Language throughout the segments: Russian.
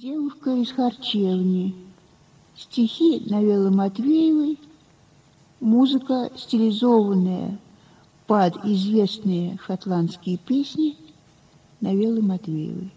Девушка из харчевни. Стихи Навелы Матвеевой. Музыка, стилизованная под известные шотландские песни Навелы Матвеевой.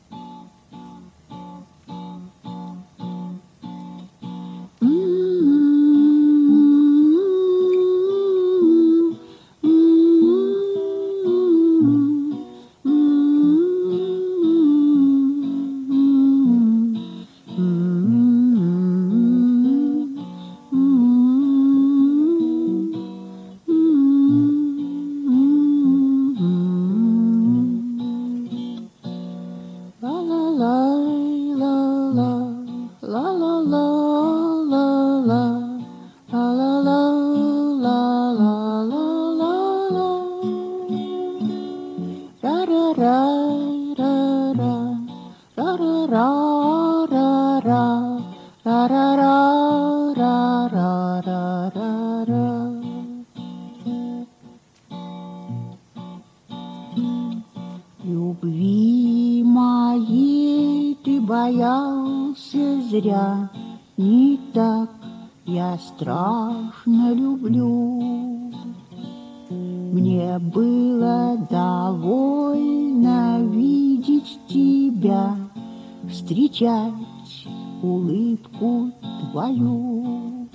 Любви моей ты боялся зря, не так я страшно люблю. Мне было довольно видеть тебя, встречать улыбку твою.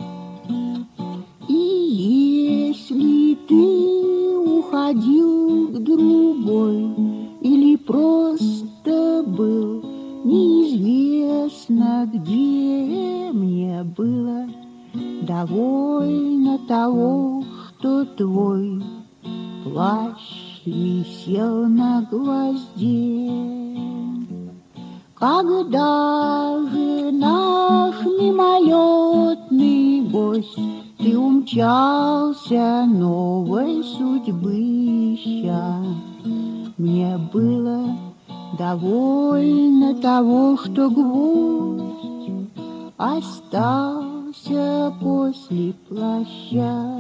И если ты уходил к другой или просто был неизвестно где, мне было довольно того, что твой плащ висел на гвозде. Когда же наш мимолетный гость, ты умчался новой судьбы ища, мне было довольно того, что гвоздь остался после плаща.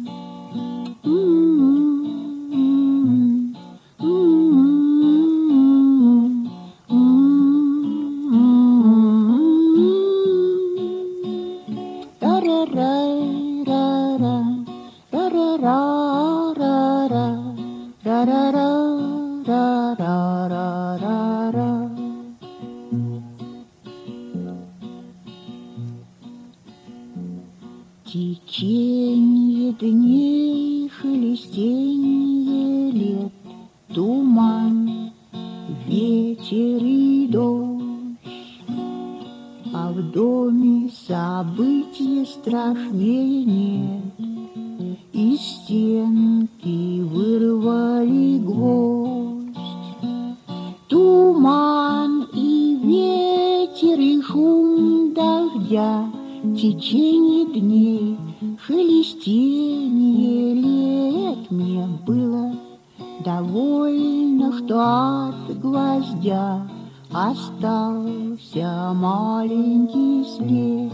Течение дней, шелестенье лет, туман, ветер и дождь, а в доме события страшнее нет. Из стенки вырвали гвоздь. Туман и ветер и шум дождя, течение дней, шелестенье лет, мне было довольно, что от гвоздя остался маленький след.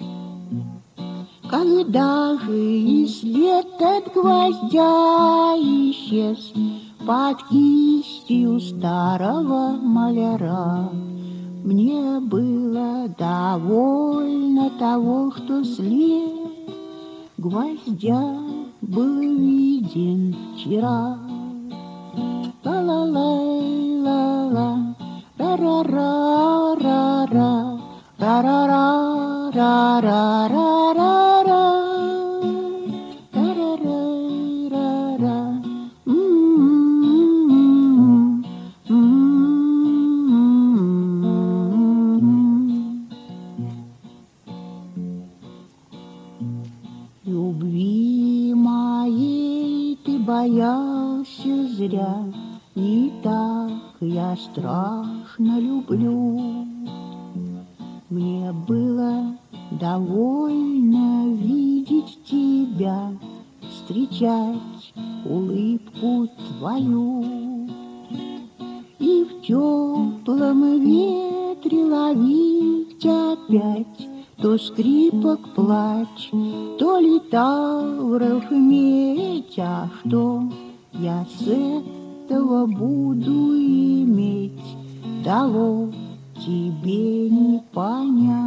Когда же и след от гвоздя исчез под кистью старого маляра, мне было довольно того, что след гвоздя был виден вчера. Ла-ла-лай, ла-ла, ра-ра-ра-ра-ра, ра-ра-ра-ра-ра-ра-ра, ра-ра-ра-ра-ра. Любви моей ты боялся зря, не так я страшно люблю. Мне было довольно видеть тебя, встречать улыбку твою. И в теплом ветре ловить опять то скрипок плач, то литавров медь. А что я с этого буду иметь? Того тебе не понять.